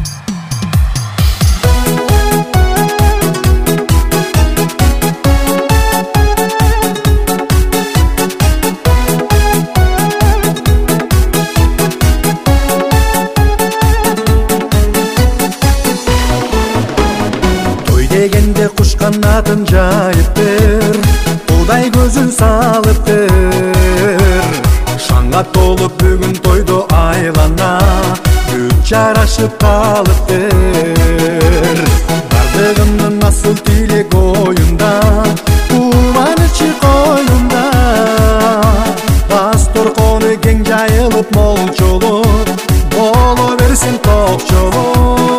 Дегенде куш канатын жайып бер, Кудай көзүн салып бер. Шаңга толуп бүгүн тойдо айлана, бүт жарашып калып бер. Бардыгымдын асыл тилек оюнда, кубанычы коюнда. Бас торкону кең жайылып молчолуп, боло берсин токчолуп.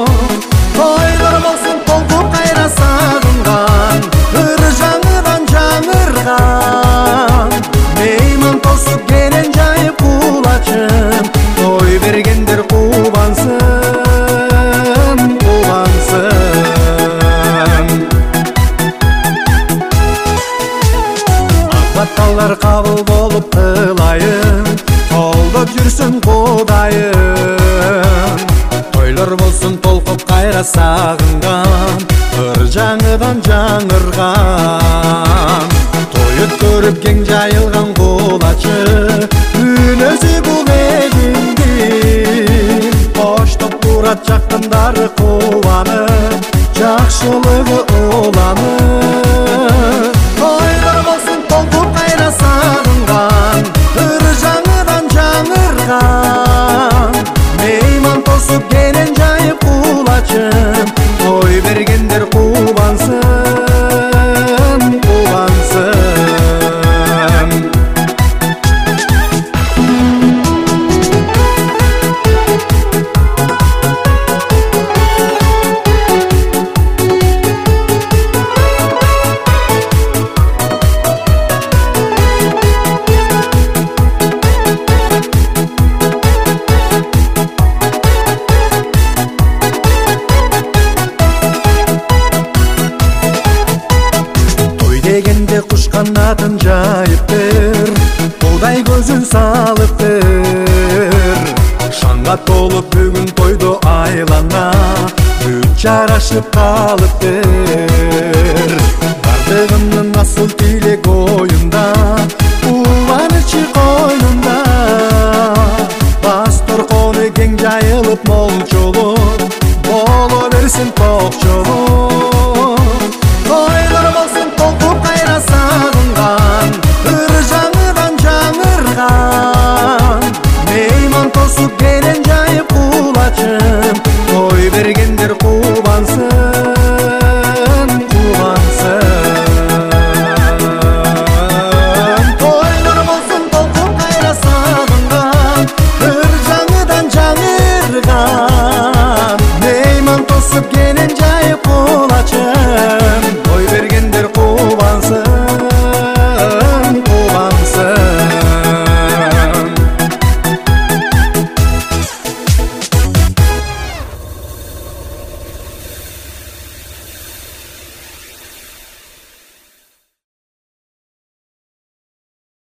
Meyman tosup gelen jayıp kulaçım, toy bergendir kubansın, kubansın. Akbattallar kabul bolup kılayın, koldup жүрсүн Kudayım. Toylar bolsun tolkup kayra sağıngan, ыр жаңыдан жаңырган. Toyup көрүп кең жайылган кулачы, үнөзү бул элиңдин. Коштоп турат жакындары кубанып, жакшылыгы уланып. Тойлор болсун толкуп кайра сагынган, ыр жаңыдан жаңырган. Мейман тосуп келен жайып кулачым, той бергендер кубансын, кубансын. Дегенде куш канатын жайып бер, Кудай көзүн салып бер. Шаңга толуп бүгүн тойдо айлана, бүт жарашып калып бер. Бардыгымдын асыл тилек оюнда, кубанычы коюнда. Бас торкону кең жайылып молчолуп, боло берсин токчолуп. Тойлор болсун толкуп кайра сагынган, ыр жаңыдан жаңырган. Мейман тосуп келен жайып кулачы,